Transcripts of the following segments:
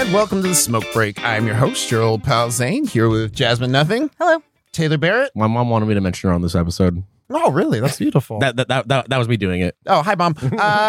And welcome to the Smoke Break. I'm your host, your old pal Zane, here with Jasmine Nothing. Hello. Taylor Barrett. My mom wanted me to mention her on this episode. Oh, really? That's beautiful. That was me doing it. Oh, hi, Mom.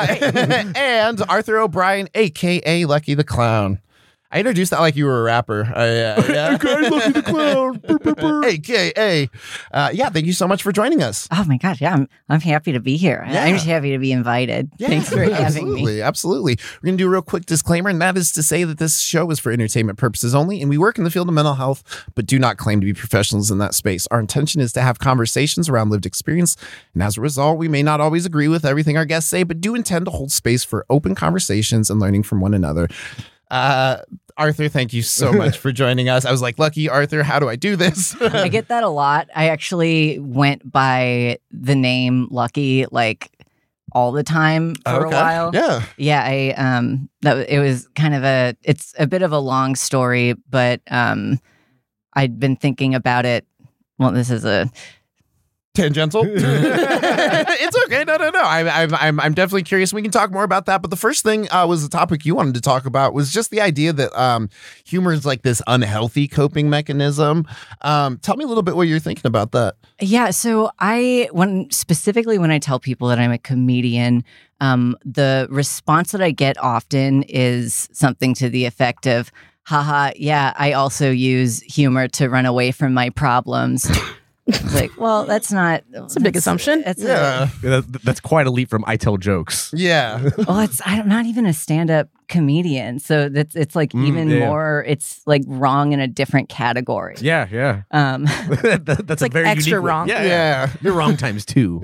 And Arthur O'Brien, a.k.a. Lucky the Clown. I introduced that like you were a rapper. Okay, Lucky the Clown. a.k.a. Thank you so much for joining us. Oh my gosh, yeah, I'm happy to be here. Yeah. I'm just happy to be invited. Thanks for having me. Absolutely. We're going to do a real quick disclaimer, and that is to say that this show is for entertainment purposes only, and we work in the field of mental health, but do not claim to be professionals in that space. Our intention is to have conversations around lived experience, and as a result, we may not always agree with everything our guests say, but do intend to hold space for open conversations and learning from one another. Arthur, thank you so much for joining us. I was like, Lucky Arthur, how do I do this? I get that a lot. I actually went by the name Lucky like all the time for a while. Yeah. It was kind of it's a bit of a long story, but I'd been thinking about it. Well, this is a tangential. It's okay. No. I'm definitely curious. We can talk more about that. But the first thing was the topic you wanted to talk about was just the idea that humor is like this unhealthy coping mechanism. Tell me a little bit what you're thinking about that. Yeah. So when I tell people that I'm a comedian, the response that I get often is something to the effect of, haha, yeah, I also use humor to run away from my problems. It's like, well, that's a big assumption. That's quite a leap from I tell jokes. Yeah. Well, I'm not even a stand-up comedian, so it's like even more. It's like wrong in a different category. Yeah. That's like a very extra unique way. wrong. Yeah. You're wrong times two.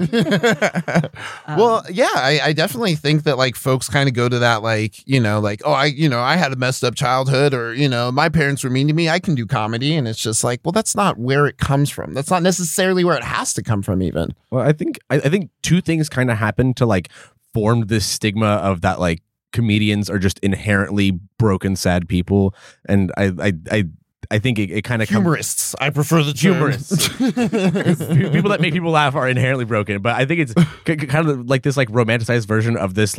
Well, yeah, I definitely think that like folks kind of go to that like, like, oh, I had a messed up childhood, or, my parents were mean to me. I can do comedy. And it's just like, well, that's not where it comes from. That's not necessarily where it has to come from even. Well, I think two things kind of happened to like form this stigma of that like comedians are just inherently broken, sad people. And I think it kind of humorists. I prefer the term. Humorists. People that make people laugh are inherently broken. But I think it's kind of like this like romanticized version of this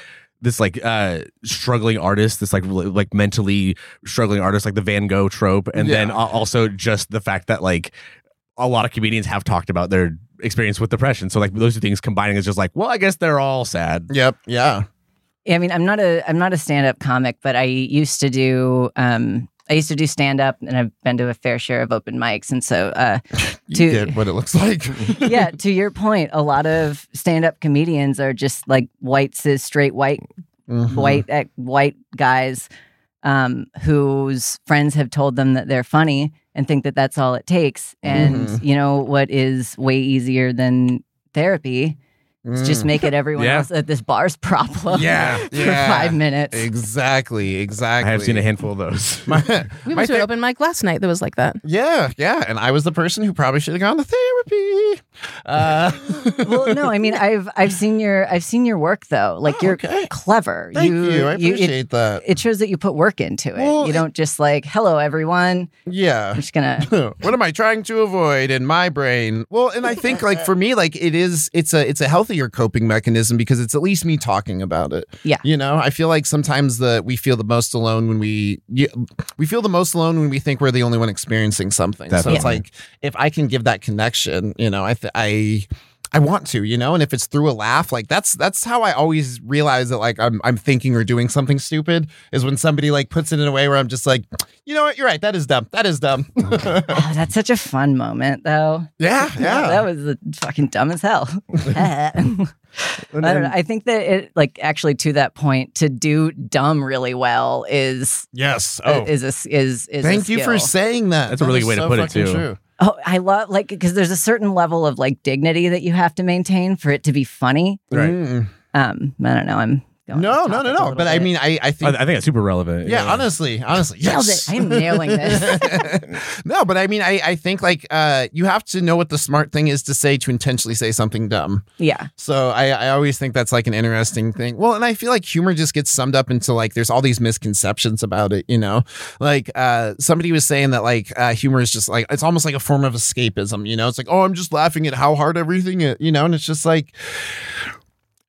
struggling artist, this like mentally struggling artist, like the Van Gogh trope, and then also just the fact that like a lot of comedians have talked about their experience with depression. So like those two things combining is just like, well, I guess they're all sad. Yep. Yeah. I mean, I'm not a stand-up comic, but I used to do stand-up, and I've been to a fair share of open mics. And so you get what it looks like. Yeah, to your point, a lot of stand-up comedians are just like white, cis, straight, white guys whose friends have told them that they're funny and think that that's all it takes. And what is way easier than therapy? It's just make it everyone else at this bar's problem. For 5 minutes. Exactly. I have seen a handful of those. We went to an open mic last night that was like that. Yeah. And I was the person who probably should have gone to therapy. Well, no, I mean, I've seen your work though. Like you're clever. Thank you. I appreciate that. It shows that you put work into it. Well, you don't just like, hello everyone. Yeah. I'm just gonna. What am I trying to avoid in my brain? Well, and I think like for me, like it's a healthier coping mechanism because it's at least me talking about it. Yeah. I feel like sometimes we feel the most alone when we feel the most alone when we think we're the only one experiencing something. Definitely. So it's like if I can give that connection, I want to, and if it's through a laugh, like that's how I always realize that like I'm thinking or doing something stupid is when somebody like puts it in a way where I'm just like, you know what, you're right, that is dumb. Oh, that's such a fun moment though. Yeah. That was fucking dumb as hell. I don't know. I think that it like actually to that point to do dumb really well is yes. Is thank you for saying that. That's a really good way to put it too. True. Oh, I love like because there's a certain level of like dignity that you have to maintain for it to be funny. Right. I don't know. I'm going no. But I mean, I think it's super relevant. Yeah, honestly, yes. I'm nailing this. No, but I mean, I think like you have to know what the smart thing is to say to intentionally say something dumb. Yeah. So I always think that's like an interesting thing. Well, and I feel like humor just gets summed up into like there's all these misconceptions about it. Like somebody was saying that like humor is just like it's almost like a form of escapism. It's like, oh, I'm just laughing at how hard everything is. And it's just like.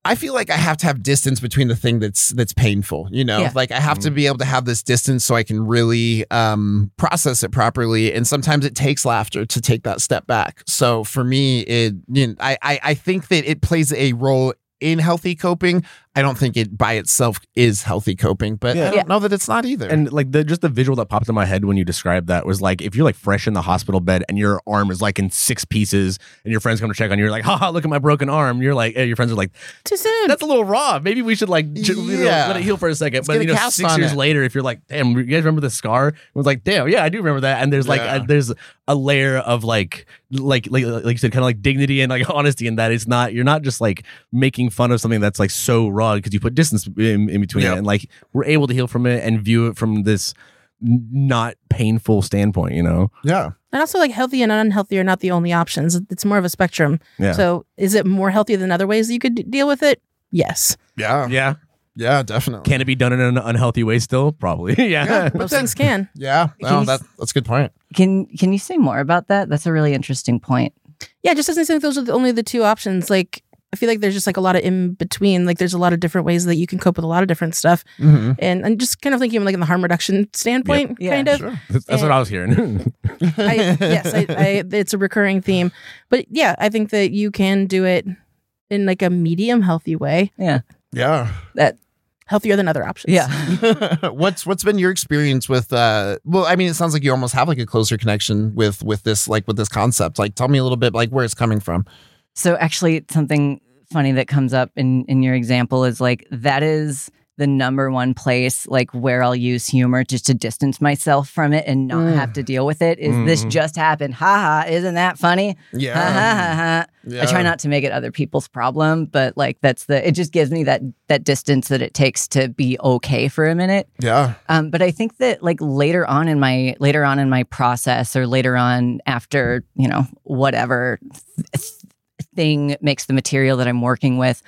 I feel like I have to have distance between the thing that's painful, you know, Yeah. like I have to be able to have this distance so I can really process it properly. And sometimes it takes laughter to take that step back. So for me, I think that it plays a role in healthy coping. I don't think it by itself is healthy coping, but I don't know that it's not either. And like just the visual that popped in my head when you described that was like, if you're like fresh in the hospital bed and your arm is like in 6 pieces and your friends come to check on you, you're like, haha, look at my broken arm. You're like, your friends are like, Too soon. that's a little raw. Maybe we should like let it heal for a second. Let's But get a you know, cast 6 on years it. later, if you're like, damn, you guys remember the scar? It was like, damn, yeah, I do remember that. And there's like there's a layer of like you said, kind of like dignity and like honesty in that. It's not, you're not just like making fun of something that's like so raw because you put distance in between it, and like we're able to heal from it and view it from this not painful standpoint, you know? Yeah. And also, like, healthy and unhealthy are not the only options. It's more of a spectrum. Yeah. So is it more healthy than other ways that you could deal with it? Yes. Yeah. Yeah. Yeah, definitely. Can it be done in an unhealthy way still? Probably. Yeah. Most things can. Yeah. No, you that's a good point. Can you say more about that? That's a really interesting point. Yeah, it just doesn't seem like those are only the two options. Like, I feel like there's just like a lot of in between. Like, there's a lot of different ways that you can cope with a lot of different stuff. Mm-hmm. And just kind of thinking like in the harm reduction standpoint, Yeah, kind of. Sure. That's what I was hearing. It's a recurring theme. But yeah, I think that you can do it in like a medium healthy way, Yeah. Yeah. That. healthier than other options. Yeah. What's been your experience with well, I mean, it sounds like you almost have like a closer connection with this concept. Like, tell me a little bit like where it's coming from. So actually, something funny that comes up in your example is like that is the number one place like where I'll use humor just to distance myself from it and not have to deal with it. Is this just happened? Ha ha! Isn't that funny? Yeah. Ha ha ha ha. Yeah. I try not to make it other people's problem, but like it just gives me that distance that it takes to be okay for a minute. Yeah. But I think that like later on in my process or later on after, you know, whatever thing makes the material that I'm working with,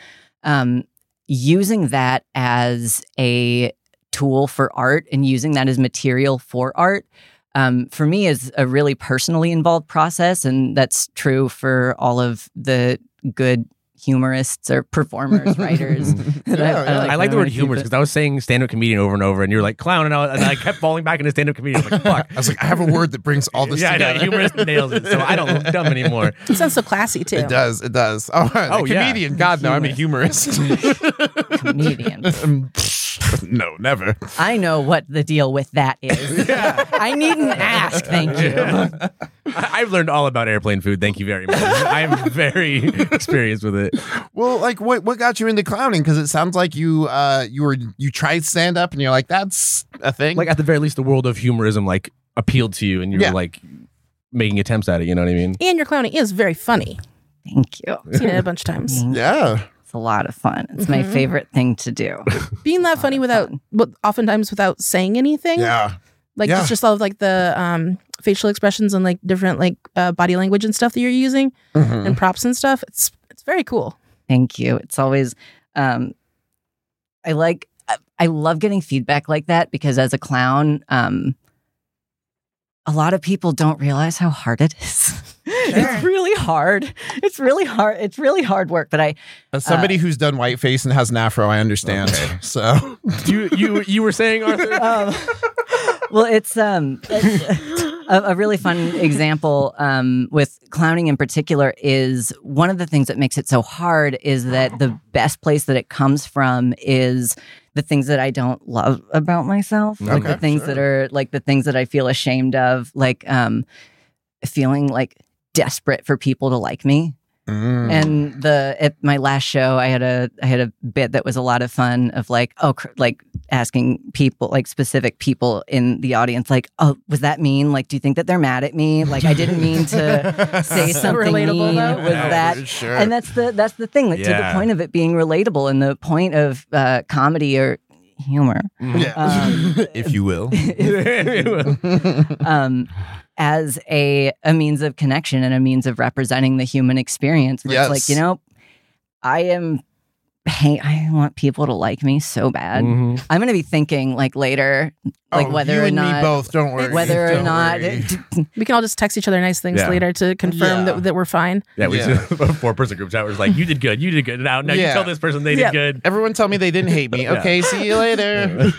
using that as a tool for art and using that as material for art, for me is a really personally involved process. And that's true for all of the good humorists or performers, writers. I like the word humorist because I was saying stand-up comedian over and over, and you're like clown, and I kept falling back into stand-up comedian. I was like, fuck. I was like, I have a word that brings all this Yeah, I together. know, humorist nails it, so I don't look dumb anymore. It sounds so classy too. It does. It does. Oh, Oh, yeah. comedian. God, no, I'm a humorist. Comedian. No, never. I know what the deal with that is. I needn't ask. Thank you. I've learned all about airplane food. Thank you very much. I'm very experienced with it. Well, like what got you into clowning? Because it sounds like you tried stand up and you're like, that's a thing. Like at the very least, the world of humorism like appealed to you, and you were Yeah. like making attempts at it. You know what I mean? And your clowning is very funny. Thank you. I've seen it a bunch of times. yeah. It's a lot of fun. It's my favorite thing to do. Being that funny oftentimes without saying anything. Yeah. Like Yeah. it's just all of like the facial expressions and like different like body language and stuff that you're using Mhm. and props and stuff. It's very cool. Thank you. It's always I love getting feedback like that because as a clown, a lot of people don't realize how hard it is. It's really hard. It's really hard. It's really hard work. But As somebody who's done whiteface and has an afro, I understand. So You were saying, Arthur? well, it's a really fun example with clowning in particular is one of the things that makes it so hard is that the best place that it comes from is the things that I don't love about myself, like the Okay, things sure. that are like the things that I feel ashamed of, like feeling like desperate for people to like me. Mm. And at my last show, I had a bit that was a lot of fun of like, like asking people, like specific people in the audience, like, oh, was that mean? Like, do you think that they're mad at me? Like, I didn't mean to say So something relatable, mean. though. Was Yeah, that? for sure. And that's the thing, like to the Yeah. point of it being relatable and the point of comedy or humor. Yeah. If you will. As a means of connection and a means of representing the human experience. Where Yes. It's like, I am I want people to like me so bad. Mhm. I'm gonna be thinking like later, like Oh, whether you or and not me both. Don't worry. whether or Don't not worry. We can all just text each other nice things Yeah. later to confirm Yeah. that we're fine. Yeah, we Yeah. did a 4-person group chat. Where it's like, you did good. Now you Yeah. tell this person they Yeah. did good. Everyone tell me they didn't hate me. Yeah. Okay, see you later.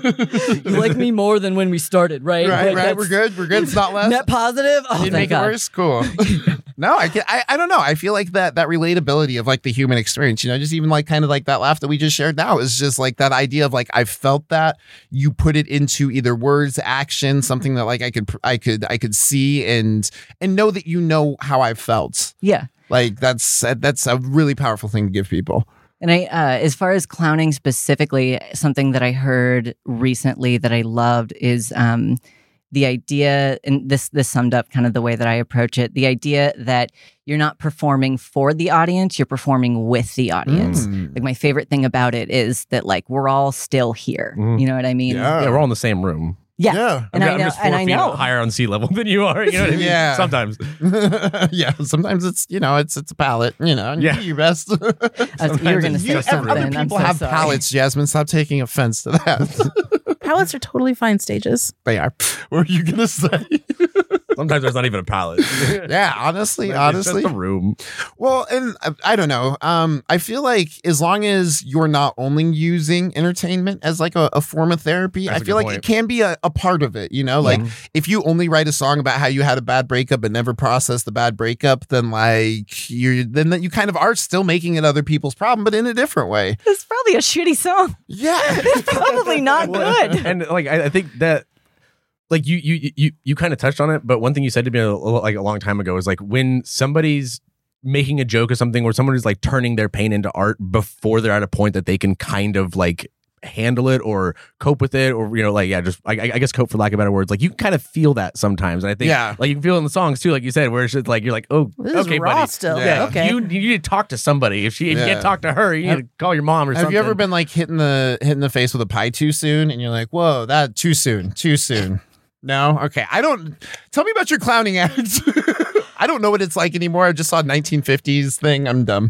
you like me more than when we started, right? right. We're good. We're good. It's not less. Net positive. Oh, Didn't thank make it God. worse. Cool. No, I don't know. I feel like that relatability of like the human experience, just even like kind of like that laugh that we just shared now is just like that idea of like I felt that you put it into either words, action, something that like I could see and know that how I felt. Yeah. Like that's a really powerful thing to give people. And I, as far as clowning specifically, something that I heard recently that I loved is the idea, and this summed up kind of the way that I approach it, the idea that you're not performing for the audience, you're performing with the audience. Like my favorite thing about it is that like we're all still here. Mhm. You know what I mean? Yeah, we're all in the same room. Yeah. And I'm just 4 feet higher on sea level than you are. You know what I mean? Yeah. Sometimes. Yeah, sometimes it's it's a palette, and Yeah. you do your best. You were going to say something. Other I'm people so have sorry. palettes, Jasmine. Stop taking offense to that. Palettes are totally fine stages. They are. What are you gonna say? Sometimes there's not even a palette. Yeah, honestly. It's just a room. Well, and I don't know. I feel like as long as you're not only using entertainment as like a form of therapy, That's I a feel good like point. it can be a part of it. Like if you only write a song about how you had a bad breakup but never process the bad breakup, then like you kind of are still making it other people's problem, but in a different way. It's probably a shitty song. Yeah. It's probably not good. And like I think that like you kind of touched on it, but one thing you said to me a long time ago is like when somebody's making a joke or something, or someone is like turning their pain into art before they're at a point that they can kind of like handle it or cope with it, or just I guess cope for lack of better words. Like you can kind of feel that sometimes, and I think like you can feel it in the songs too, like you said, where it's just like you're like, oh, This is okay, raw buddy. still. Yeah. Okay. You need to talk to somebody. If you can't talk to her, you need to call your mom or something. Have you ever been like hitting the face with a pie too soon, and you're like, whoa, that too soon. No? Okay. Tell me about your clowning act. I don't know what it's like anymore. I just saw a 1950s thing. I'm dumb.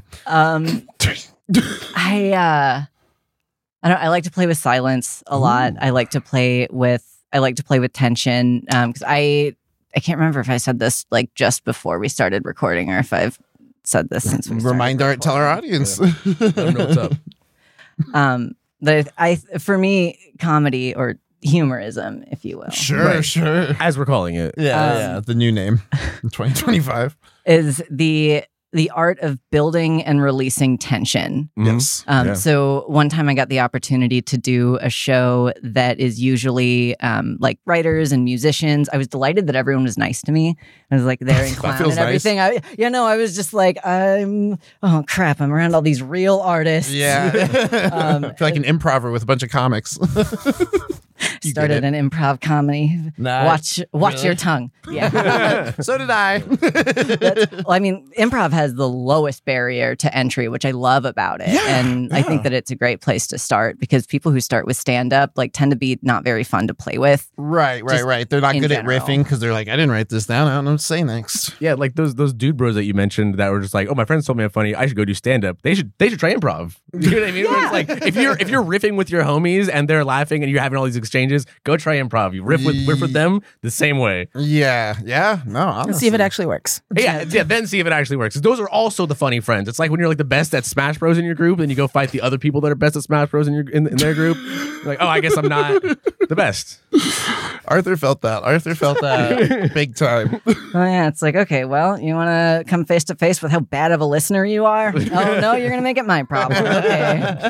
I like to play with silence a lot. I like to play with tension. Because I can't remember if I said this like just before we started recording or if I've said this since we started Tell our audience. Let them know what's up. For me, comedy or humorism, if you will, Sure. As we're calling it. Yeah. The new name, 2025. is the art of building and releasing tension. Yes. So one time I got the opportunity to do a show that is usually like writers and musicians. I was delighted that everyone was nice to me. I was like there and clown feels and everything. I was just like, oh crap, I'm around all these real artists. Yeah. I feel like an improver with a bunch of comics. You Started get an improv comedy. Nice. Watch your tongue. Yeah. So did I. Well, I mean, improv has the lowest barrier to entry, which I love about it. And I think that it's a great place to start because people who start with stand-up like tend to be not very fun to play with. Right. They're not in good general. at riffing because they're like, I didn't write this down. I don't know what to say next. Yeah, like those dude bros that you mentioned that were just like, oh, my friends told me I'm funny. I should go do stand up. They should try improv. You know what I mean? Where it's like if you're riffing with your homies and they're laughing and you're having all these exchanges, go try improv. You riff with them the same way. Yeah. No. Honestly. And see if it actually works. Yeah. Then see if it actually works. 'Cause those are also the funny friends. It's like when you're like the best at Smash Bros in your group, and you go fight the other people that are best at Smash Bros in their group. You're like, oh, I guess I'm not the best. Arthur felt that big time. Oh yeah, it's like, okay, well, you want to come face to face with how bad of a listener you are? Oh no, you're gonna make it my problem. Okay.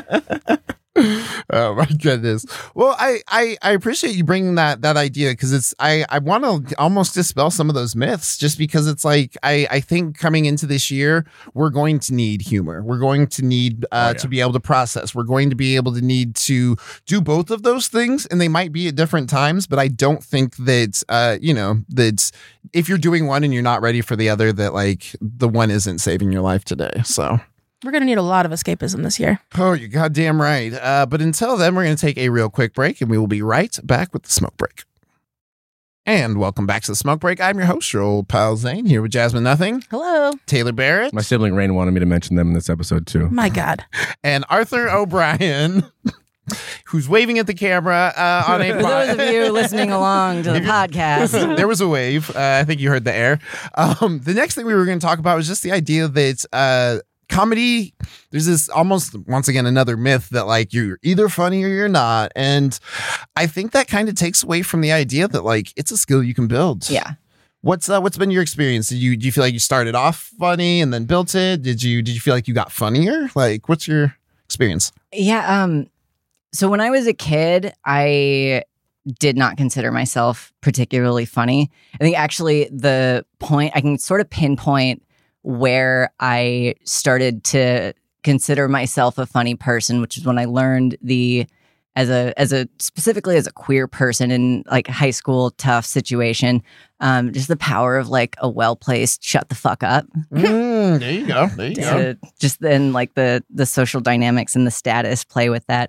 Oh my goodness. Well, I appreciate you bringing that idea because I want to almost dispel some of those myths just because it's like I think coming into this year we're going to need humor. We're going to need to be able to process. We're going to be able to need to do both of those things, and they might be at different times. But I don't think that that if you're doing one and you're not ready for the other, that like the one isn't saving your life today. So. We're going to need a lot of escapism this year. Oh, you're goddamn right. But until then, we're going to take a real quick break, and we will be right back with the smoke break. And welcome back to the Smoke Break. I'm your host, your old pal Zane, here with Jasmine Nothing, Hello. Taylor Barrett, My sibling Rain wanted me to mention them in this episode too. My God. and Arthur O'Brien, who's waving at the camera on a For those of you listening along to the podcast, There was a wave. I think you heard the air. The next thing we were going to talk about was just the idea that comedy, there's this almost, once again, another myth that like you're either funny or you're not. And I think that kind of takes away from the idea that like it's a skill you can build. yeah. What's been your experience? Do you feel like you started off funny and then built it? Did you feel like you got funnier? Like, what's your experience? Yeah. So when I was a kid, I did not consider myself particularly funny. I think actually the point I can sort of pinpoint where I started to consider myself a funny person, which is when I learned as a specifically as a queer person in like high school tough situation, just the power of like a well-placed shut the fuck up. There you go. To just then like the social dynamics and the status play with that.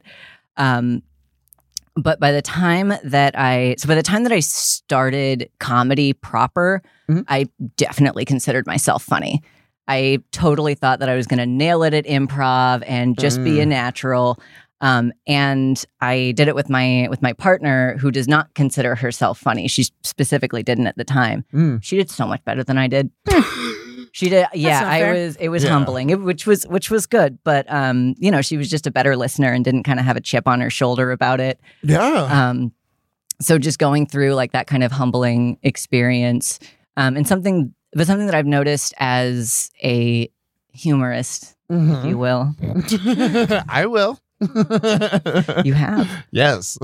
But by the time that I started comedy proper, Mhm. I definitely considered myself funny. I totally thought that I was going to nail it at improv and just be a natural. And I did it with my partner, who does not consider herself funny. She specifically didn't at the time. She did so much better than I did. She did, yeah. not fair. It was Yeah. humbling, which was good. But she was just a better listener and didn't kind of have a chip on her shoulder about it. Yeah. So just going through like that kind of humbling experience, and something that I've noticed as a humorist, if you will, I will. you have. Yes.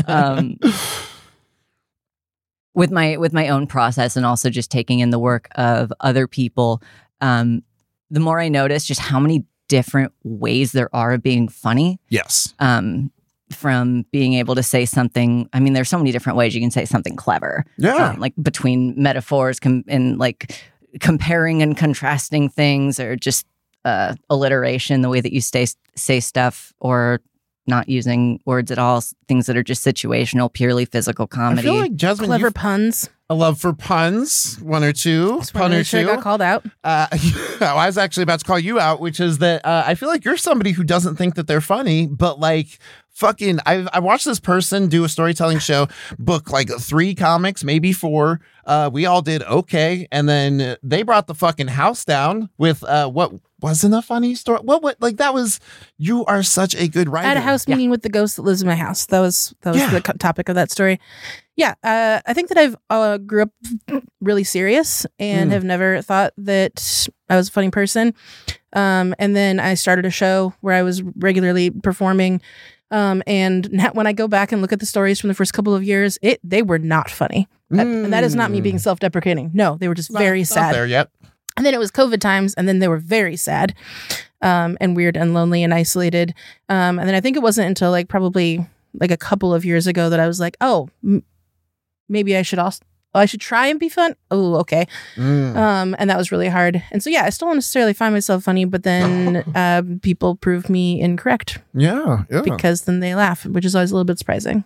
With my own process and also just taking in the work of other people, the more I notice just how many different ways there are of being funny. Yes. From being able to say something, I mean, there's so many different ways you can say something clever. Yeah. Like between metaphors and like comparing and contrasting things, or just alliteration, the way that you say stuff, or not using words at all, things that are just situational, purely physical comedy. I feel like Jasmine, Clever you've puns. a love for puns, one or two, Just pun wanted to or make sure I two. got called out. I was actually about to call you out, which is that I feel like you're somebody who doesn't think that they're funny, but like fucking, I watched this person do a storytelling show, book like 3 comics, maybe 4. We all did okay, and then they brought the fucking house down with what wasn't a funny story. What like that was. You are such a good writer. I had a house meeting with the ghost that lives in my house. That was the topic of that story. Yeah, I think that I've grew up really serious and have never thought that I was a funny person. And then I started a show where I was regularly performing. And now when I go back and look at the stories from the first couple of years, they were not funny. And that is not me being self-deprecating. No, they were just very Not sad. there yet. And then it was COVID times, and then they were very sad, and weird and lonely and isolated. And then I think it wasn't until like probably like a couple of years ago that I was like, oh, maybe I should try and be fun. Oh, okay. And that was really hard. And so, yeah, I still don't necessarily find myself funny, but then people prove me incorrect Yeah. because then they laugh, which is always a little bit surprising.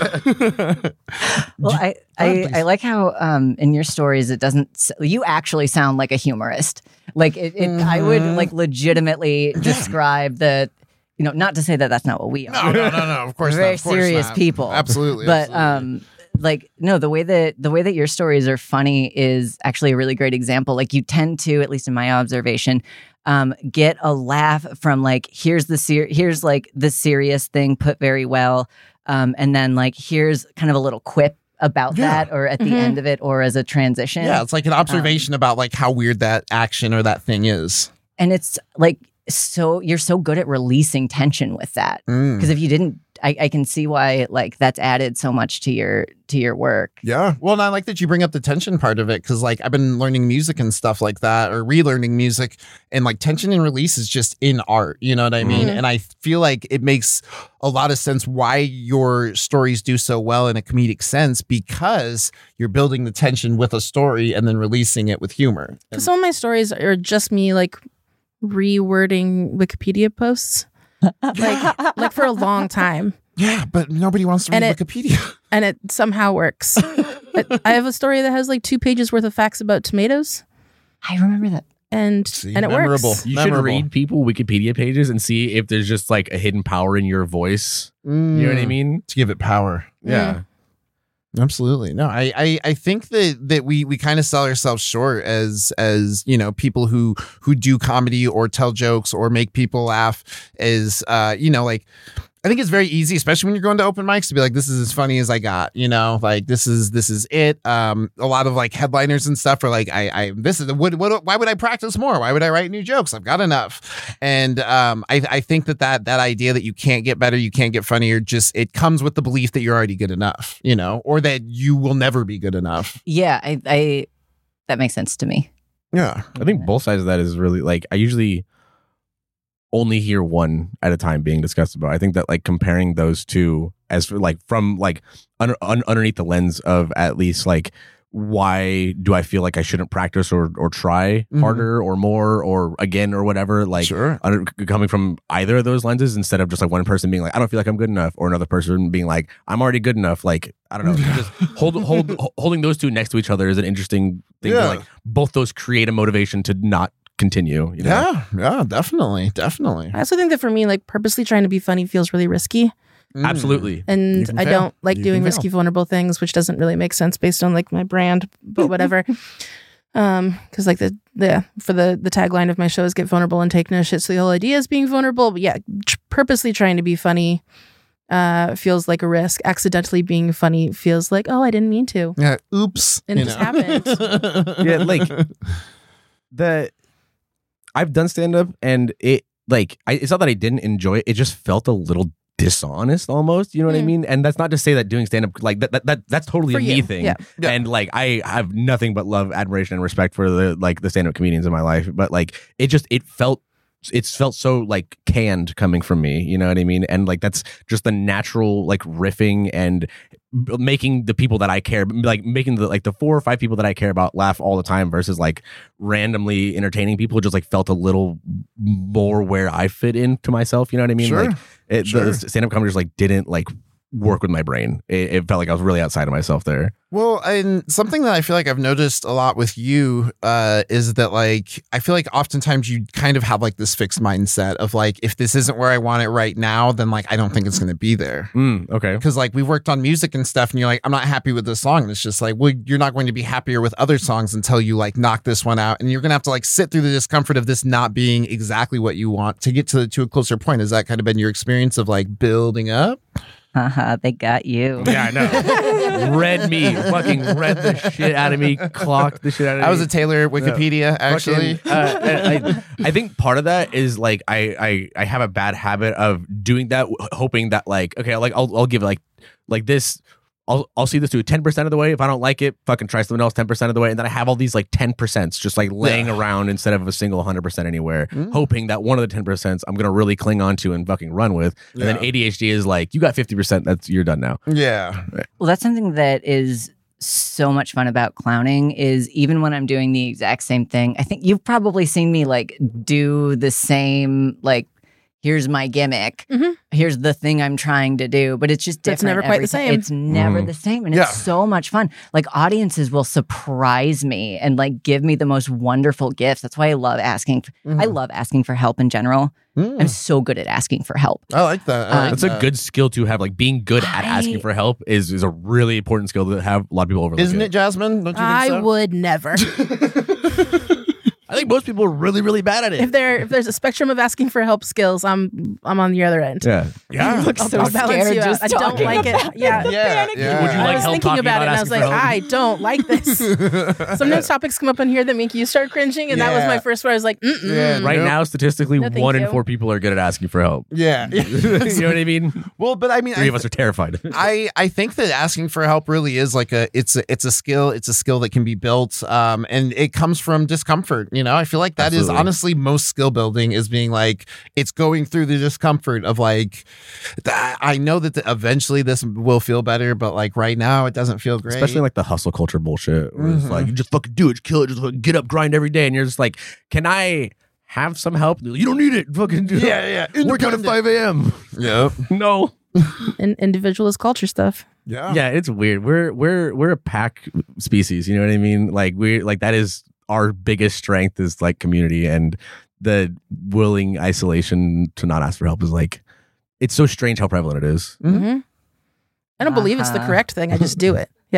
Well, I like how in your stories it doesn't. You actually sound like a humorist. Like I would like legitimately describe the. Not to say that that's not what we are. No. Of course, We're very not. Of course serious not. people. Absolutely. But absolutely. like no, the way that your stories are funny is actually a really great example. Like you tend to, at least in my observation, get a laugh from like here's like the serious thing put very well, and then like here's kind of a little quip about that, or at the end of it, or as a transition. Yeah, it's like an observation about like how weird that action or that thing is. And it's like you're so good at releasing tension with that, because if you didn't, I can see why like that's added so much to your work. Yeah. Well, and I like that you bring up the tension part of it, because like I've been learning music and stuff like that, or relearning music, and like tension and release is just in art. You know what I mean? And I feel like it makes a lot of sense why your stories do so well in a comedic sense, because you're building the tension with a story and then releasing it with humor. And Some of my stories are just me like rewording Wikipedia posts. like for a long time. yeah, but nobody wants to read And Wikipedia. And it somehow works. I have a story that has like 2 pages worth of facts about tomatoes, I remember that. and See, and it memorable. works. You should read people Wikipedia pages and see if there's just like a hidden power in your voice. You know what I mean? To give it power. Yeah. Absolutely. No, I think that we kind of sell ourselves short as you know, people who do comedy or tell jokes or make people laugh is you know, like, I think it's very easy, especially when you're going to open mics, to be like, this is as funny as I got, you know, like this is it. A lot of like headliners and stuff are like, why would I practice more? Why would I write new jokes? I've got enough. And I think that idea that you can't get better, you can't get funnier, just it comes with the belief that you're already good enough, you know, or that you will never be good enough. Yeah, I that makes sense to me. Yeah. I think both sides of that is really like, I usually only hear one at a time being discussed about. I think that like comparing those two as for like from like underneath the lens of at least like, why do I feel like I shouldn't practice or try harder or more or again or whatever, like Sure. Coming from either of those lenses instead of just like one person being like, I don't feel like I'm good enough, or another person being like, I'm already good enough. Like, I don't know, just holding those two next to each other is an interesting thing. Yeah. Like both those create a motivation to not continue, you know? Yeah, definitely. I also think that for me, like purposely trying to be funny feels really risky, Absolutely. You and can I fail. don't like You doing can risky, vulnerable things, which doesn't really make sense based on like my brand, but whatever. Because like the tagline of my show is "Get vulnerable and take no shit." So the whole idea is being vulnerable, but yeah, purposely trying to be funny feels like a risk. Accidentally being funny feels like, oh, I didn't mean to. Yeah, oops. And it just happened. Yeah, like I've done stand up and it like it's not that I didn't enjoy it, it just felt a little dishonest almost, you know what I mean? And that's not to say that doing stand up like that's totally For a me you, thing. yeah. Yeah. And like I have nothing but love, admiration and respect for the stand up comedians in my life, but like it felt so like canned coming from me, you know what I mean? And like that's just the natural like riffing and making the people that I care, like making the 4 or 5 people that I care about laugh all the time versus like randomly entertaining people just like felt a little more where I fit into myself, you know what I mean? Sure. Like the stand-up comedy just like didn't like work with my brain. It felt like I was really outside of myself there. Well, and something that I feel like I've noticed a lot with you is that like I feel like oftentimes you kind of have like this fixed mindset of like, if this isn't where I want it right now, then like I don't think it's going to be there. Okay. Because like we worked on music and stuff, and you're like, I'm not happy with this song. And it's just like, well, you're not going to be happier with other songs until you like knock this one out, and you're gonna have to like sit through the discomfort of this not being exactly what you want to get to a closer point. Has that kind of been your experience of like building up? They got you. Yeah, I know. Read the shit out of me, clocked the shit out of me. I was a Taylor Wikipedia, actually. I think part of that is like I have a bad habit of doing that, hoping that like, okay, like I'll give like this. I'll see this to 10% of the way. If I don't like it, fucking try something else 10% of the way. And then I have all these like 10% just like laying around instead of a single 100% anywhere, hoping that one of the 10% I'm going to really cling on to and fucking run with. And then ADHD is like, you got 50%, you're done now. Yeah. Well, that's something that is so much fun about clowning is even when I'm doing the exact same thing. I think you've probably seen me like do the same, like, here's my gimmick. Here's the thing I'm trying to do, but it's just different. It's never quite the same. It's never the same. And it's so much fun. Like audiences will surprise me and like give me the most wonderful gifts. That's why I love asking. I love asking for help in general. I'm so good at asking for help. I like that. That's a good skill to have. Like being good at asking for help is a really important skill to have. A lot of people overlook. Isn't it, Jasmine? Don't you think I so? would never. I think most people are really, really bad at it. If there's a spectrum of asking for help skills, I'm on the other end. Yeah. Yeah. I'll balance you out. I don't like it. Yeah. Yeah. Would you I like was help thinking talking about it, and I was asking like, for help? I don't like this. Sometimes topics come up in here that make you start cringing, and that was my first word. I was like, Yeah. Right Nope. now, statistically, No, thank 1 in you. 4 people are good at asking for help. Yeah. You know what I mean? Well, but I mean, 3 of us are terrified. I think that asking for help really is like it's a skill. It's a skill that can be built, and it comes from discomfort. You know, I feel like that is Absolutely. honestly most skill building is being like it's going through the discomfort of like I know that eventually this will feel better, but like right now it doesn't feel great. Especially like the hustle culture bullshit. Where it's like, you just fucking do it, just kill it, just fucking get up, grind every day. And you're just like, can I have some help? You don't need it. Fucking do it. Yeah. Work out at 5 a.m. Yep. No. And individualist culture stuff. Yeah, it's weird. We're a pack species. You know what I mean? Like that is our biggest strength is like community, and the willing isolation to not ask for help is like, it's so strange how prevalent it is. Mm-hmm. I don't believe it's the correct thing. I just do it. Yeah.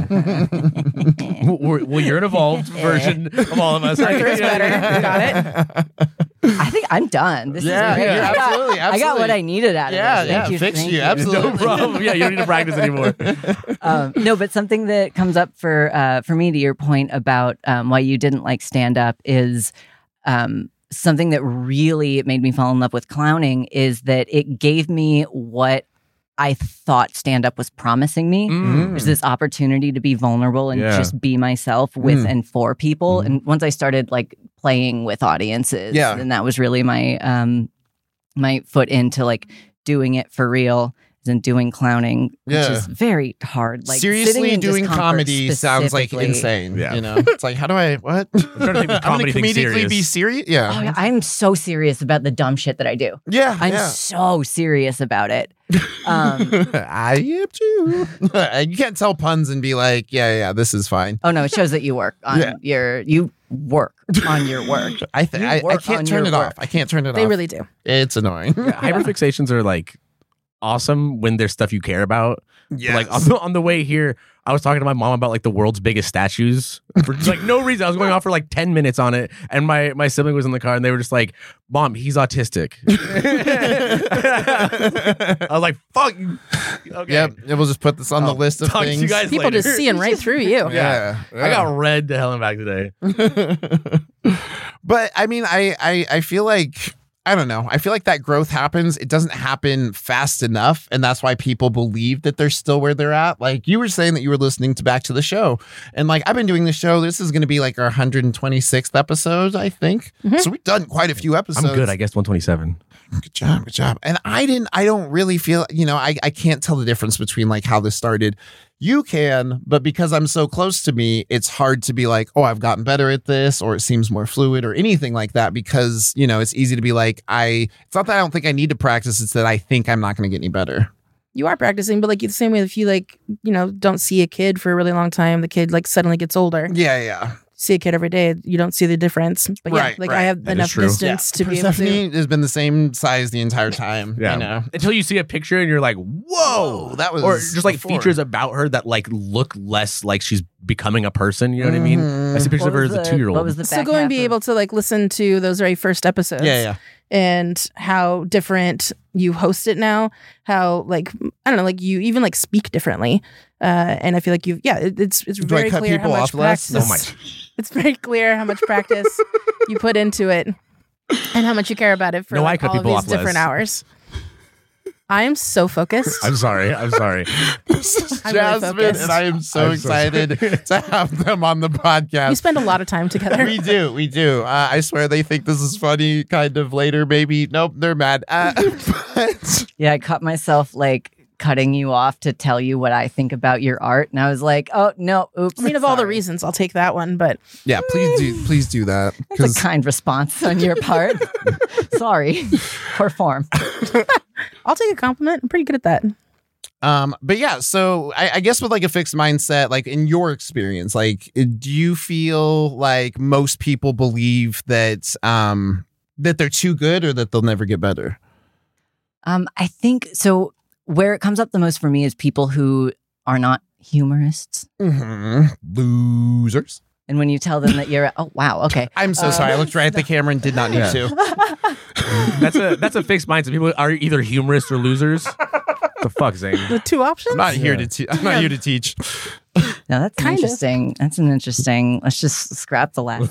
Well, you're an evolved version of all of us. Arthur's better. Got it. I think I'm done. This is great. Absolutely. I got what I needed out of this. Thank you. Fix Thank you. Absolutely. No problem. Yeah, you don't need to practice anymore. No, but something that comes up for me, to your point about why you didn't like stand up, is something that really made me fall in love with clowning is that it gave me what I thought stand up was promising me. There's this opportunity to be vulnerable and just be myself with and for people. And once I started like playing with audiences, and that was really my my foot into like doing it for real and doing clowning, which is very hard. Like seriously, doing comedy sounds like insane. Yeah. You know, it's like, how do I what? I'm trying to think of I'm comedy gonna thing comedically serious. be serious. Yeah. Oh, yeah, I'm so serious about the dumb shit that I do. Yeah. I'm so serious about it. I am too. You can't tell puns and be like, yeah, this is fine. Oh no, it shows that you work on you work on your work. I can't turn it off. I can't turn it off. They really do. It's annoying. Hyperfixations are like awesome when there's stuff you care about. Yes. Like on the way here, I was talking to my mom about like the world's biggest statues for like no reason. I was going off for like 10 minutes on it, and my sibling was in the car, and they were just like, "Mom, he's autistic." I was like, "Fuck." Okay. Yep. We'll just put this on the list of talk to things. you guys People later. just seeing right through you. Yeah. I got read to hell and back today. But I mean, I feel like, I don't know. I feel like that growth happens. It doesn't happen fast enough. And that's why people believe that they're still where they're at. Like you were saying that you were listening to Back to the Show. And like, I've been doing the show. This is going to be like our 126th episode, I think. So we've done quite a few episodes. I'm good. I guess 127. Good job. And I don't really feel, I can't tell the difference between like how this started. You can, but because I'm so close to me, it's hard to be like, oh, I've gotten better at this, or it seems more fluid or anything like that, because, it's easy to be like, it's not that I don't think I need to practice. It's that I think I'm not going to get any better. You are practicing, but like the same way if you like, don't see a kid for a really long time, the kid like suddenly gets older. Yeah. See a kid every day, you don't see the difference. But yeah, Right, like right. I have That is enough true. distance to be able to. Persephone has been the same size the entire time. Yeah. Until you see a picture and you're like, whoa, that was or just like before. features about her that like look less like she's becoming a person. You know what I mean? I see pictures of her as a 2-year-old. What was the So back going half to be of- able to like listen to those very first episodes. Yeah. And how different you host it now, how like I don't know, like you even like speak differently, and I feel like it's Do very I cut clear how people much off less? practice. It's very clear how much practice you put into it, and how much you care about it for No, I like, cut all of people these off less. different hours. I am so focused. I'm sorry. This is I'm really Jasmine, focused. and I am so I'm so excited to have them on the podcast. We spend a lot of time together. We do. I swear they think this is funny kind of later, maybe. Nope, they're mad. But Yeah, I cut myself like cutting you off to tell you what I think about your art, and I was like, oh no, oops. I mean, of all the sorry. reasons, I'll take that one. But yeah, please do that. It's a kind response on your part. Sorry, poor form. I'll take a compliment. I'm pretty good at that. But yeah, so I guess with like a fixed mindset, like in your experience, like do you feel like most people believe that that they're too good or that they'll never get better? I think so. Where it comes up the most for me is people who are not humorists. Losers. And when you tell them that you're, oh wow, okay. I'm so sorry. I looked right at the camera and did not need Yeah. to. That's a fixed mindset. People are either humorists or losers. The fuck, Zane? The two options. I'm not here to I'm not here to teach. No, that's Kinda. interesting. That's an interesting. Let's just scrap the last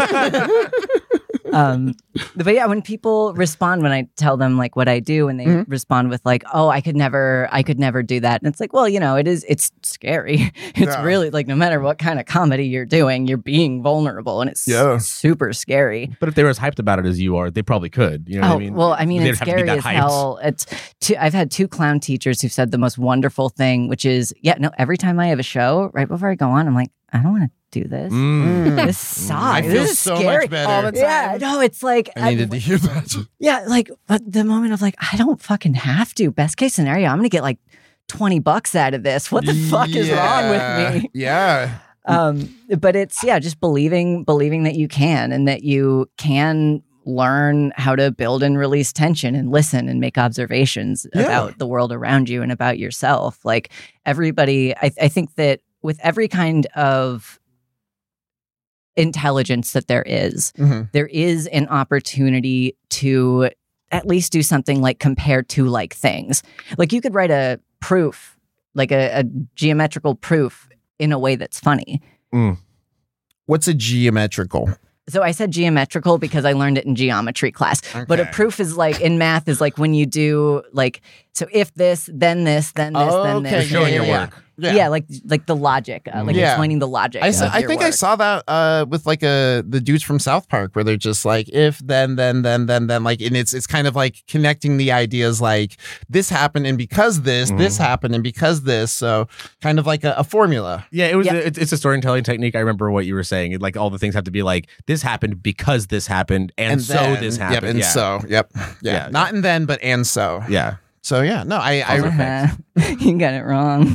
one. But yeah, when people respond, when I tell them like what I do, and they respond with like, "Oh, I could never do that," and it's like, well, it's scary. It's Yeah. really like no matter what kind of comedy you're doing, you're being vulnerable, and it's super scary. But if they were as hyped about it as you are, they probably could. You know what I mean? Well, I mean, They'd it's have to be scary that as hyped. hell. I've had 2 clown teachers who've said the most wonderful thing, which is, every time I have a show, right before I go on, I'm like, I don't want to do this. This sucks. I feel This is so scary. much better. All the time. Yeah, no, it's like I needed to hear that. yeah, like but the moment of like I don't fucking have to. Best case scenario, I'm gonna get like $20 out of this. What the fuck is wrong with me? Yeah. But it's just believing that you can, and that you can learn how to build and release tension and listen and make observations about the world around you and about yourself. Like everybody, I think that with every kind of intelligence that there is an opportunity to at least do something like compare two like things. Like you could write a proof, like a geometrical proof in a way that's funny. What's a geometrical? So I said geometrical because I learned it in geometry class. Okay. But a proof is like in math is like when you do like, so if this, then this, then this, then this. Showing your work. Yeah, like the logic, explaining the logic. I think I saw that with like the dudes from South Park where they're just like if then like, and it's kind of like connecting the ideas like this happened and because this happened and because this, so kind of like a formula. Yeah, it was. It's a storytelling technique. I remember what you were saying. Like all the things have to be like this happened because this happened and so then, this happened. Not and then, but and so. Yeah. So yeah, no, I you got it wrong.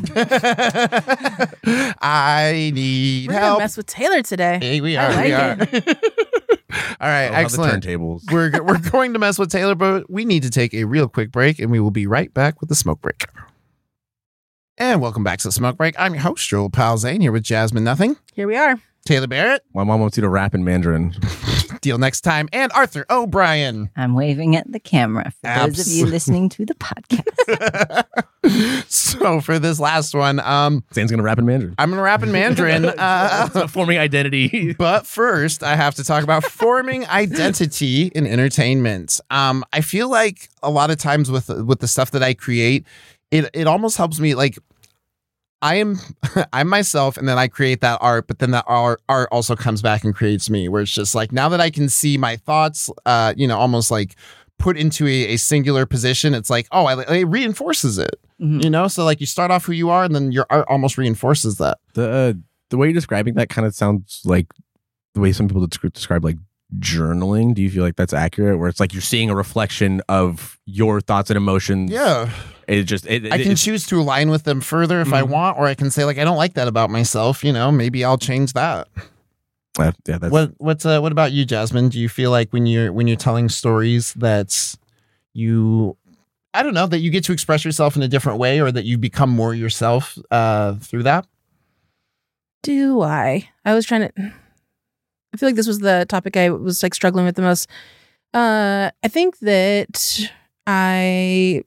I need We're help. gonna mess with Taylor today. Hey, we are. All right, excellent. The turntables. We're going to mess with Taylor, but we need to take a real quick break, and we will be right back with the smoke break. And welcome back to the smoke break. I'm your host, Joel Pal Zane, here with Jasmine Nothing, Here we are. Taylor Barrett. My mom wants you to rap in Mandarin. Deal next time, and Arthur O'Brien. I'm waving at the camera for those of you listening to the podcast. So for this last one, Zane's gonna rap in Mandarin. I'm gonna rap in Mandarin. Forming identity. But first, I have to talk about forming identity in entertainment. I feel like a lot of times with the stuff that I create, it almost helps me like. I'm myself, and then I create that art, but then that art also comes back and creates me, where it's just like, now that I can see my thoughts, almost like put into a singular position, it's like, oh, it reinforces it, so like you start off who you are, and then your art almost reinforces that. The way you're describing that kind of sounds like the way some people describe like journaling. Do you feel like that's accurate, where it's like you're seeing a reflection of your thoughts and emotions? Yeah. I can choose to align with them further if I want, or I can say like, I don't like that about myself. Maybe I'll change that. That's What about you, Jasmine? Do you feel like when you're telling stories that that you get to express yourself in a different way, or that you become more yourself through that? Do I? I feel like this was the topic I was like struggling with the most. I think that I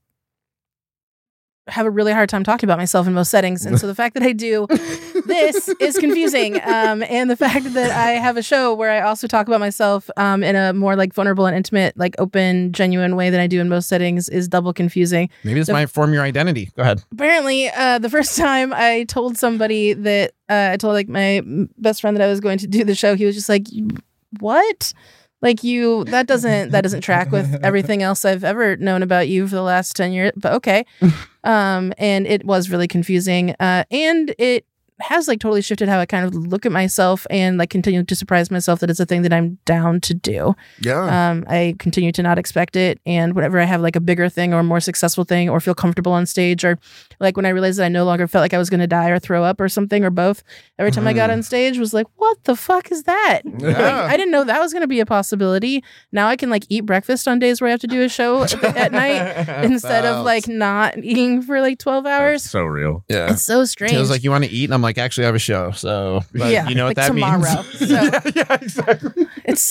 have a really hard time talking about myself in most settings, and so the fact that I do this is confusing, and the fact that I have a show where I also talk about myself in a more like vulnerable and intimate, like open, genuine way than I do in most settings is double confusing. Maybe this might form your identity. Go ahead. Apparently, the first time I told somebody that I told like my best friend that I was going to do the show, he was just like, "What? Like that doesn't track with everything else I've ever known about you for the last 10 years, but okay." And it was really confusing. And it has like totally shifted how I kind of look at myself, and like continue to surprise myself that it's a thing that I'm down to do. Yeah. I continue to not expect it. And whenever I have like a bigger thing or a more successful thing, or feel comfortable on stage, or like when I realized that I no longer felt like I was going to die or throw up or something, or both, every time I got on stage was like, what the fuck is that? Yeah. Like, I didn't know that was going to be a possibility. Now I can like eat breakfast on days where I have to do a show at night instead of like not eating for like 12 hours. That's so real. Yeah. It's so strange. It was like, you want to eat? And I'm like, actually I have a show. So yeah, you know like what that tomorrow. means? So, yeah, exactly. it's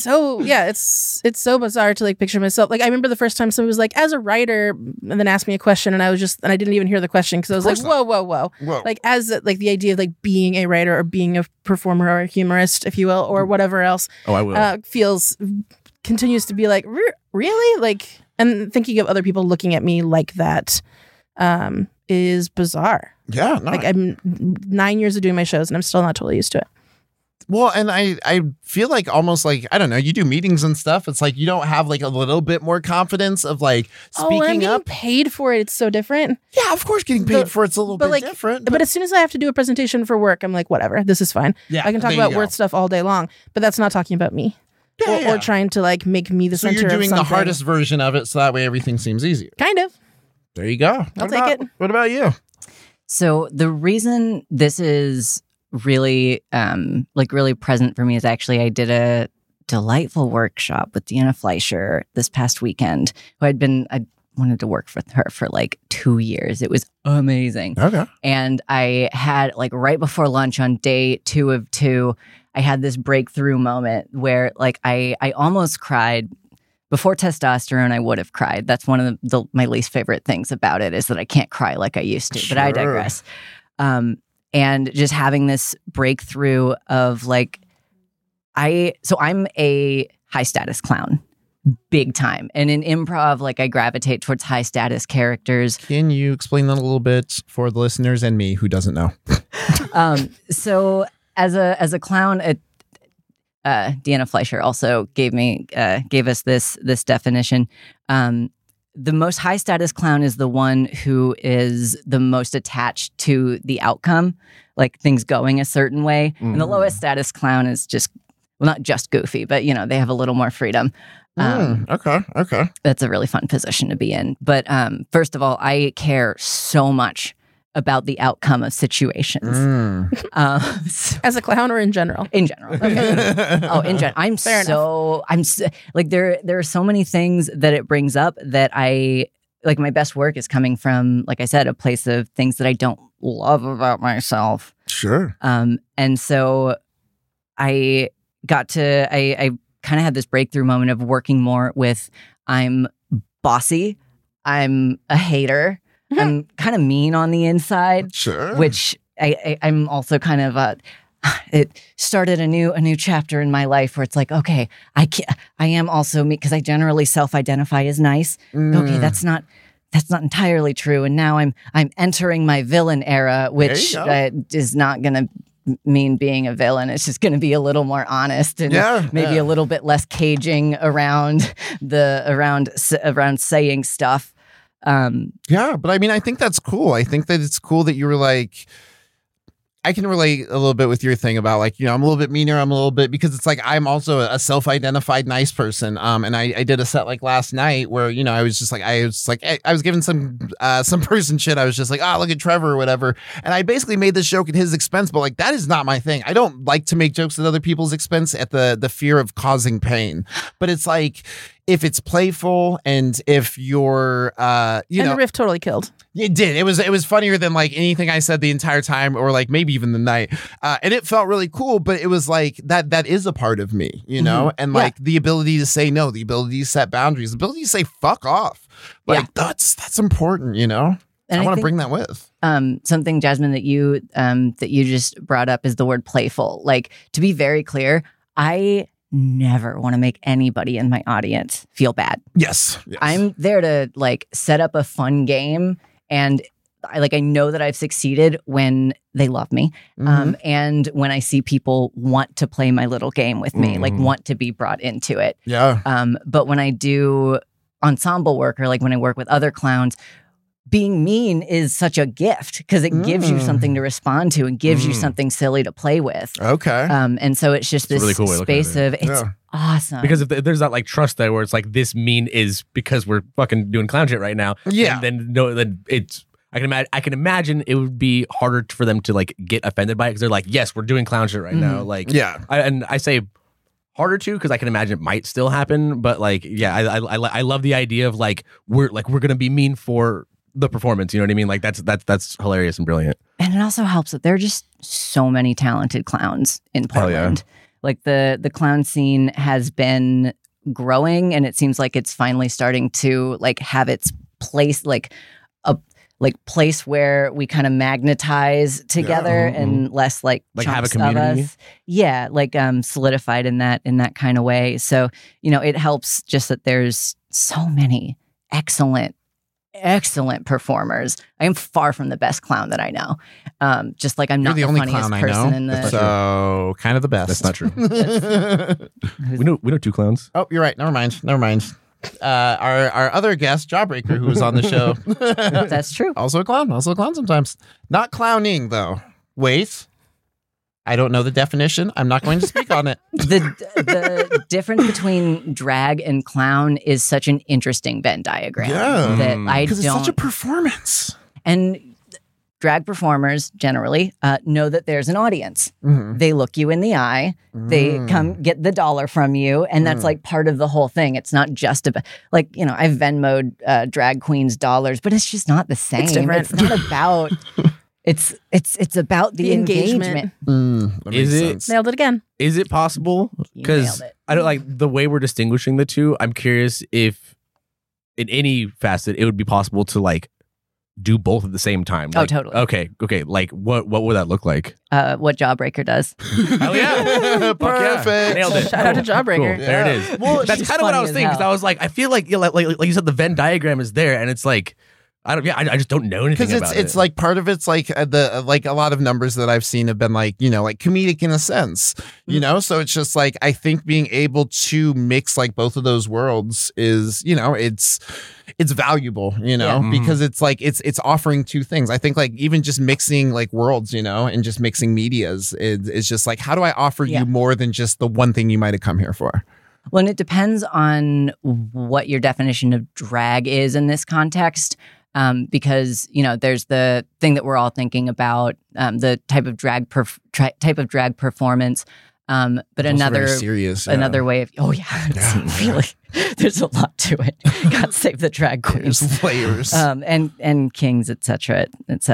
so bizarre to like picture myself. Like I remember the first time somebody was like, as a writer, and then asked me a question, and I didn't even hear the question because I was like, whoa. Like as like the idea of like being a writer or being a performer or a humorist, if you will, or whatever else. Oh, I will. Continues to be like, really? Like, and thinking of other people looking at me like that is bizarre. Yeah. No, like I'm 9 years of doing my shows and I'm still not totally used to it. Well, and I feel like almost like, I don't know, you do meetings and stuff. It's like you don't have like a little bit more confidence of like speaking I'm getting up. paid for it. It's so different. Yeah, of course, getting paid for it's a little bit like, different. But as soon as I have to do a presentation for work, I'm like, whatever, this is fine. Yeah, I can talk there about you go. work stuff all day long, but that's not talking about me. Yeah. Or trying to like make me the So center you're doing of the something. hardest version of it, so that way everything seems easier. Kind of. There you go. I'll take it. What about you? So the reason this is really really present for me is actually I did a delightful workshop with Deanna Fleischer this past weekend, who I wanted to work with her for like 2 years. It was amazing. Okay. And I had like right before lunch on day 2 of 2, I had this breakthrough moment where like I almost cried. Before testosterone, I would have cried. That's one of my least favorite things about it is that I can't cry like I used to, but I digress. And just having this breakthrough of like, I'm a high status clown, big time. And in improv, like I gravitate towards high status characters. Can you explain that a little bit for the listeners and me who doesn't know? So as a clown, Deanna Fleischer also gave us this definition. The most high status clown is the one who is the most attached to the outcome, like things going a certain way. And the lowest status clown is just, well, not just goofy, but they have a little more freedom. Okay. That's a really fun position to be in. But first of all, I care so much about the outcome of situations. As a clown or in general? In general. Okay. Oh, in general. I'm like there are so many things that it brings up that I like. My best work is coming from, like I said, a place of things that I don't love about myself. Sure. And so I kind of had this breakthrough moment of working more with, I'm bossy, I'm a hater, I'm kind of mean on the inside. Sure. Which I'm also kind of it started a new chapter in my life where it's like, okay, I am also me, because I generally self-identify as nice. Okay, that's not entirely true. And now I'm entering my villain era, which is not going to mean being a villain. It's just going to be a little more honest and maybe a little bit less caging around saying stuff. But I mean, I think that's cool. I think that it's cool that you were like, I can relate a little bit with your thing about like, I'm a little bit meaner. I'm a little bit, because it's like, I'm also a self-identified nice person. And I did a set like last night where, I was just like, I was giving some person shit. I was just like, look at Trevor or whatever. And I basically made this joke at his expense, but like, that is not my thing. I don't like to make jokes at other people's expense at the fear of causing pain. But it's like, if it's playful and if you're, and the riff totally killed. It did. It was funnier than like anything I said the entire time, or like maybe even the night. And it felt really cool, but it was like that is a part of me, and like the ability to say no, the ability to set boundaries, the ability to say fuck off. Like that's important, And I want to bring that with. Something, Jasmine, that you just brought up is the word playful. Like, to be very clear, I never want to make anybody in my audience feel bad. Yes. I'm there to like set up a fun game, and I know that I've succeeded when they love me, and when I see people want to play my little game with me, like want to be brought into it. Yeah. But when I do ensemble work, or like when I work with other clowns, being mean is such a gift because it gives you something to respond to and gives you something silly to play with. Okay. And so it's just this really cool space of it's awesome. Because if there's that like trust there where it's like, this mean is because we're fucking doing clown shit right now. Yeah. And then it's, I can imagine it would be harder for them to like get offended by it, because they're like, yes, we're doing clown shit right now. Like, I say harder to, because I can imagine it might still happen, but like, I love the idea of like, we're gonna be mean for the performance, you know what I mean? Like that's hilarious and brilliant. And it also helps that there are just so many talented clowns in Portland. Like the clown scene has been growing, and it seems like it's finally starting to like have its place, like a place where we kind of magnetize together and less like have a community. Yeah, like solidified in that kind of way. So, it helps just that there's so many excellent performers. I am far from the best clown that I know. Just like I'm not the funniest person in the. So kind of the best. That's not true. We know two clowns. Oh, you're right. Never mind. Our other guest, Jawbreaker, who was on the show. That's true. Also a clown sometimes. Not clowning though. Wait. I don't know the definition. I'm not going to speak on it. The difference between drag and clown is such an interesting Venn diagram that I don't. Because it's such a performance. And drag performers generally know that there's an audience. They look you in the eye. They come get the dollar from you. And that's like part of the whole thing. It's not just about, like, you know, I've Venmo'd drag queens dollars, but it's just not the same. It's different. It's not about... It's about the engagement. That makes sense. Nailed it again. Is it possible? You Because nailed it. I don't like the way we're distinguishing the two. I'm curious if in any facet it would be possible to like do both at the same time. Oh, Like, totally. Okay. Like what would that look like? What Jawbreaker does. Hell yeah. Fuck yeah. Perfect. Nailed it. Shout out to Jawbreaker. Cool. There it is. Well, that's she's kind of what I funny was as thinking. Because hell. I was like, I feel like, yeah, like you said, the Venn diagram is there, and it's like, I just don't know anything Because about it's it. like part of it's like like a lot of numbers that I've seen have been like, you know, like comedic in a sense, you know. So it's just like I think being able to mix like both of those worlds is, you know, it's valuable, you know, because it's like it's offering two things. I think like even just mixing like worlds, you know, and just mixing medias is just like, how do I offer you more than just the one thing you might have come here for? Well, and it depends on what your definition of drag is in this context. Because, you know, there's the thing that we're all thinking about, the type of drag performance. But Also another very serious, another way of really, there's a lot to it. God save the drag queens, There's layers. and kings, etc.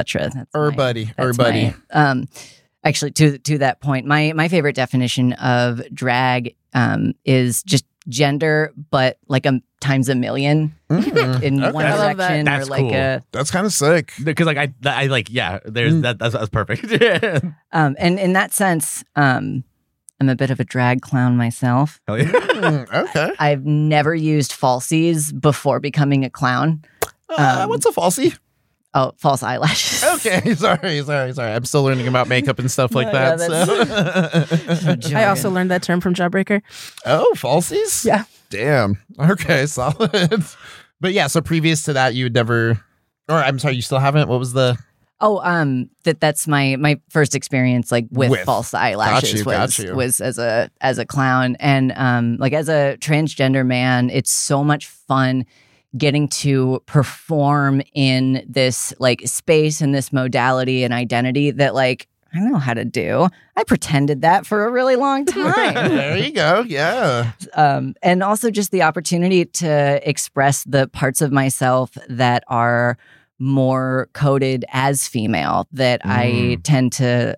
Buddy. Actually, to that point, my favorite definition of drag is just gender, but like times a million in one Okay. I love that. direction, That's or like cool. That's kind of sick. because like I like there's that's perfect. and in that sense, I'm a bit of a drag clown myself. Hell yeah. Okay. I've never used falsies before becoming a clown. What's a falsie? Oh, false eyelashes. Okay, sorry. I'm still learning about makeup and stuff like Yeah, that. So. I also learned that term from Jawbreaker. Oh, falsies? Yeah. Damn. Okay, solid. But yeah, so previous to that, you would never, or I'm sorry, you still haven't? What was the? Oh, that's my first experience like with false eyelashes Got you. was as a clown, and like as a transgender man, it's so much fun getting to perform in this like space and this modality and identity that like I know how to do. I pretended that for a really long time. There you go. Yeah. And also just the opportunity to express the parts of myself that are more coded as female that I tend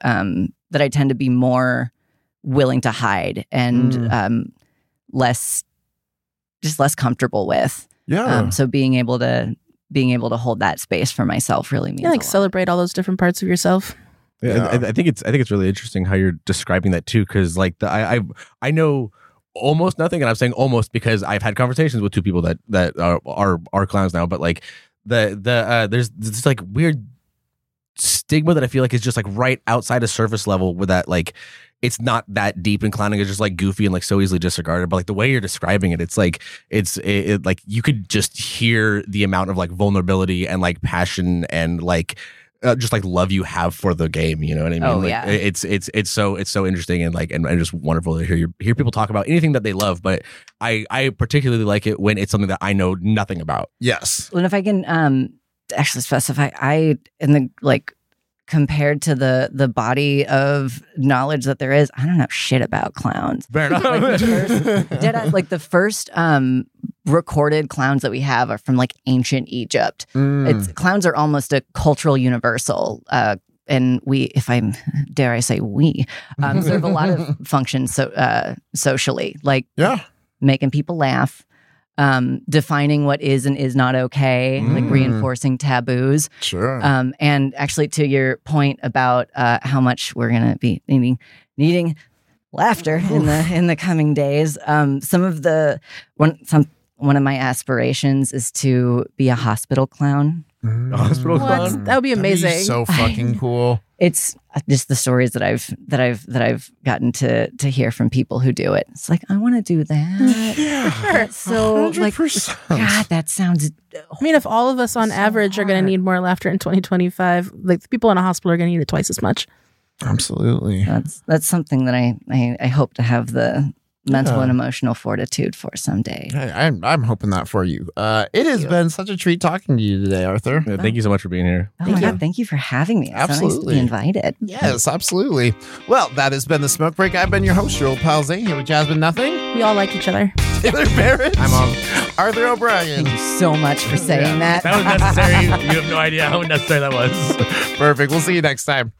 to be more willing to hide and less comfortable with. Yeah. So being able to hold that space for myself really means Yeah, like a lot. celebrate all those different parts of yourself. Yeah, I think it's really interesting how you're describing that too, because like I know almost nothing, and I'm saying almost because I've had conversations with two people that are clowns now, but like there's this like weird stigma that I feel like is just like right outside of surface level, where that like it's not that deep, and clowning is just like goofy and like so easily disregarded. But like the way you're describing it, it's like it like you could just hear the amount of like vulnerability and like passion and like just like love you have for the game. You know what I mean? Oh, like, yeah. It's so interesting and like and just wonderful to hear people talk about anything that they love. But I particularly like it when it's something that I know nothing about. Yes. And if I can actually specify, compared to the body of knowledge that there is, I don't know shit about clowns. Fair enough. The first recorded clowns that we have are from like ancient Egypt. Clowns are almost a cultural universal. And dare I say we, serve a lot of functions socially, like making people laugh, defining what is and is not okay, like reinforcing taboos. Sure. And actually, to your point about how much we're going to be needing laughter in the coming days, one of my aspirations is to be a hospital clown. A hospital clown? That would be amazing. That'd be so fucking cool. It's just the stories that I've gotten to hear from people who do it. It's like I want to do that. Yeah. So 100%. God, that sounds. I mean, if all of us on average are going to need more laughter in 2025, like the people in a hospital are going to need it twice as much. Absolutely. That's something that I hope to have the mental and emotional fortitude for someday. I'm hoping that for you. It has been such a treat talking to you today, Arthur. Yeah, thank you so much for being here. Oh my God, thank you for having me. It's Absolutely. so nice to be invited. Yes, absolutely. Well, that has been the Smoke Break. I've been your host, your old pal Zane, here with Jasmine Nothing, We all like each other. Taylor Barrett, I'm on. Arthur O'Brien. Thank you so much for saying that. That was necessary. You have no idea how necessary that was. Perfect. We'll see you next time.